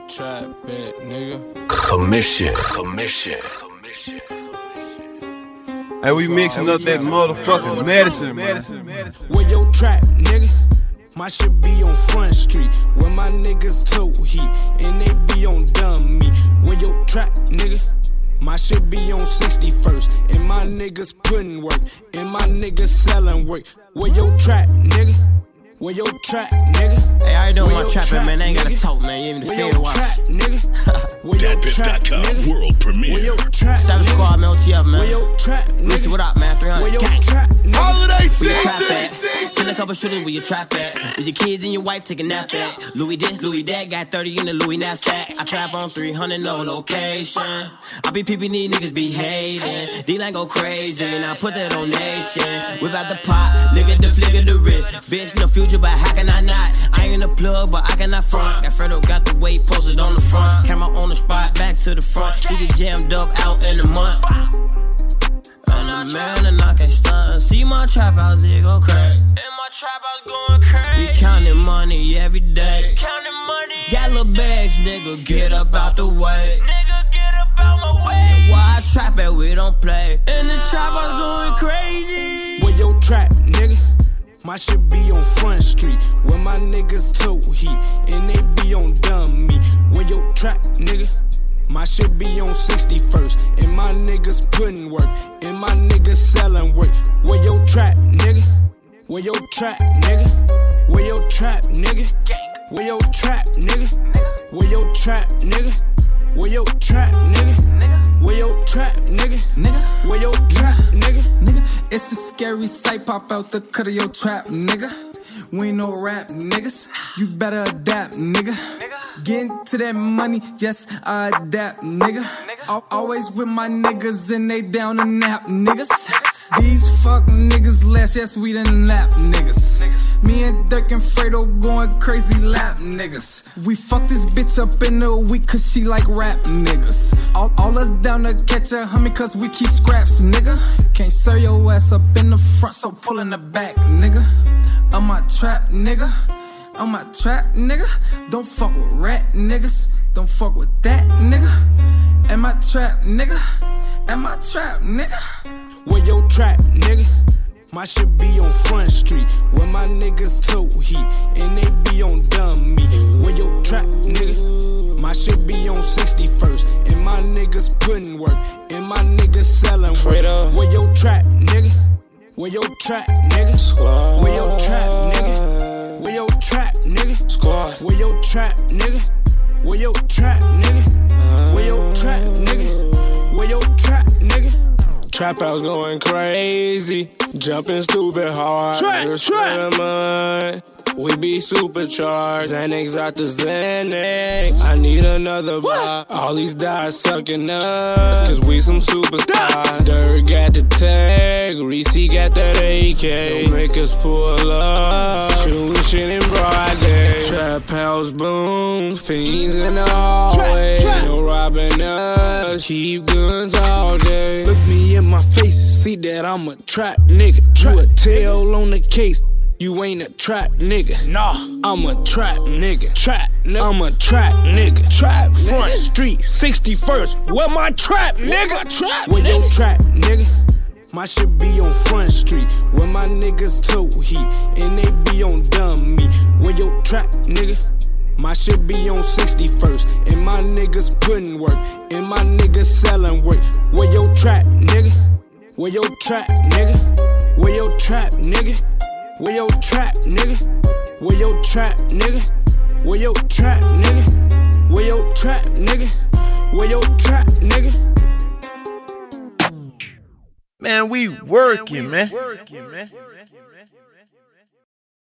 trap bet, nigga. Commission. Hey, we mixing up that motherfucking medicine, man. Where your trap, nigga? My shit be on Front Street, where my niggas tote heat, and they be on dummy. Where your trap, nigga? My shit be on 61st, and my niggas putting work, and my niggas selling work. Where your trap, nigga? Where your trap, nigga? Hey, I doing my trapping, man. I ain't gotta talk, man. You even the field watch. DatPiff.com world premiere. Savage Squad, man. OTF, man. Where your trap, nigga? Listen, what up, man? 300 gang. Holiday Where your trap at? season. Send a couple shooters where your trap at. With your kids and your wife take a nap at. Louis this, Louis that. Got 30 in the Louis knapsack. I trap on 300, no location. I be peeping these niggas be hating. D-line go crazy, and I put that on nation. Whip out the pot, lick at the flick of the wrist. Bitch, no future, but how can I not? I ain't a plug, but I cannot front. Got Fredo, got the weight posted on the front. Camera on the spot, back to the front. He get jammed up out in the month. I'm the man and I can't stunt. See my trap house, it go crack. And my trap house going crazy. We counting money every day. Counting money. Got little bags, nigga, get up out the way. Nigga, get up out my way. Why I trap it, we don't play. And the trap house going crazy. Where your trap, nigga? My shit be on Front Street, where my niggas tote heat, and they be on dummy. Where your trap, nigga? My shit be on 61st, and my niggas putting work, and my niggas selling work. Where your trap, nigga? Where your trap, nigga? Where your trap, nigga? Where your trap, nigga? Where your trap, nigga? Where your trap, nigga? Where your trap, nigga? Where your trap, nigga? It's a scary sight, pop out the cut of your trap, nigga. We ain't no rap, niggas. You better adapt, nigga. Get into that money, yes, I adapt, nigga. Always with my niggas and they down to nap, niggas. These fuck niggas last, yes, we done lap, niggas. Me and Dirk and Fredo going crazy lap, niggas. We fuck this bitch up in a week cause she like rap, niggas. All us down to catch a homie cause we keep scraps, nigga. Can't serve your ass up in the front, so pull in the back, nigga. On my trap, nigga. On my trap, nigga. Don't fuck with rat, niggas. Don't fuck with that, nigga. And my trap, nigga. And my trap, nigga. Where your trap, nigga? My shit be on Front Street, where my niggas tote heat, and they be on dummy. Where your trap, nigga? My shit be on 61st, and my niggas putting work, and my niggas selling work. Where your trap, nigga? Where your trap, nigga? Where your trap, nigga? Where your trap, nigga? Where your trap, nigga? Where your trap, nigga? Where your trap, nigga? Where your trap, nigga? Trap house going crazy, jumping stupid hard. Trap. We be supercharged, Xanax out the Xanax. I need another bar. All these guys sucking us, cause we some superstars. Dirk got the tag, Reese got that AK. Don't make us pull up, shooting shit in broad day. Trap house boom, fiends in the hallway. No robbing us, keep guns all day. Look me in my face, see that I'm a trap nigga. You a tail on the case. You ain't a trap nigga. Nah, I'm a trap nigga. I'm a trap nigga. Trap Front Street, 61st. Where my trap nigga? Where your trap nigga? My shit be on Front Street, where my niggas tote heat, and they be on dummy. Where your trap nigga? My shit be on 61st, and my niggas putting work, and my niggas selling work. Where your trap nigga? Where your trap nigga? Where your trap nigga? Where your trap, nigga? Where your trap, nigga? Where your trap, nigga? Where your trap, nigga? Where your trap, nigga? Man, we working, man.